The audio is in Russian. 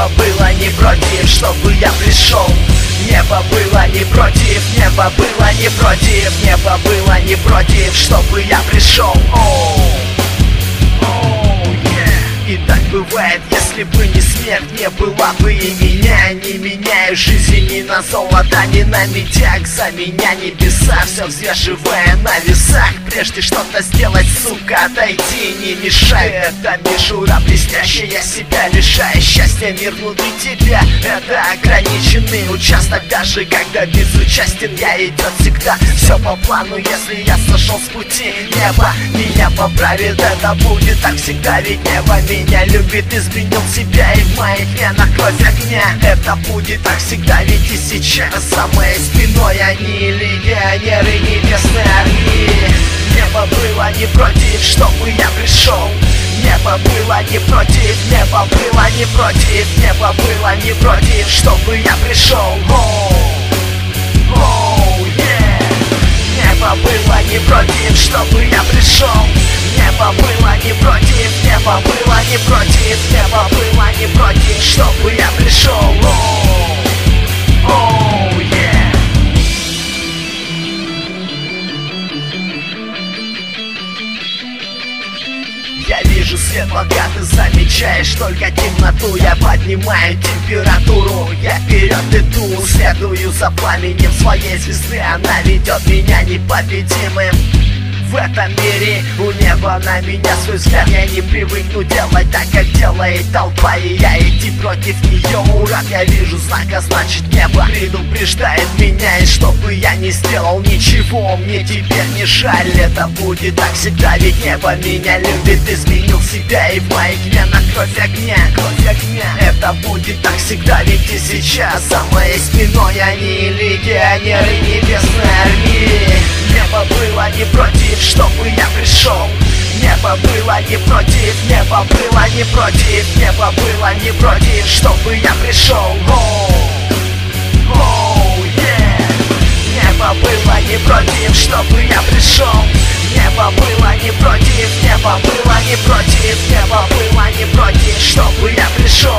Небо было не против, чтобы я пришел. Небо было не против, небо было не против, небо было не против, чтобы я пришел. И так бывает, если бы не смерть, не была бы и меня. Не меняю жизни ни на золото, ни на медяк. За меня небеса, все взвешивая на весах. Прежде что-то сделать, сука, отойди, не мешай. Это мишура блестящая, я себя лишаю счастья. Мир внутри тебя, это ограниченный участок. Даже когда безучастен, я идет всегда все по плану. Если я сошел с пути, небо меня поправит. Это будет так всегда, ведь небо меня любит. Изменил себя, и в моих венах кровь огня. Это будет так всегда, ведь и сейчас за моей спиной они легионеры небесной армии. Небо было не против, чтобы я пришел. Небо было не против, небо было не против, небо было не против, чтобы я пришел. Небо было не против, чтобы я пришел. Небо было не против, небо было не против, небо было не против, чтобы я пришел. Я вижу свет, пока ты замечаешь только темноту. Я поднимаю температуру, я вперед иду. Следую за пламенем своей звезды, она ведет меня непобедимым. В этом мире у неба на меня свой взгляд. Я не привыкну делать так, как делает толпа, и я идти против нее. Ура, я вижу знак, а значит небо предупреждает меня. И что бы я ни сделал, ничего мне теперь не жаль. Это будет так всегда, ведь небо меня любит. Изменил себя, и в моих венах кровь огня, кровь огня. Это будет так всегда, ведь и сейчас за моей спиной они легионеры небесной армии. Небо было не против, чтобы я пришел. Небо было не против, небо было не против, небо было не против, чтобы я пришел. Небо было не против, чтобы я пришел. Небо было не против, небо было не против, небо было не против, чтобы я пришел.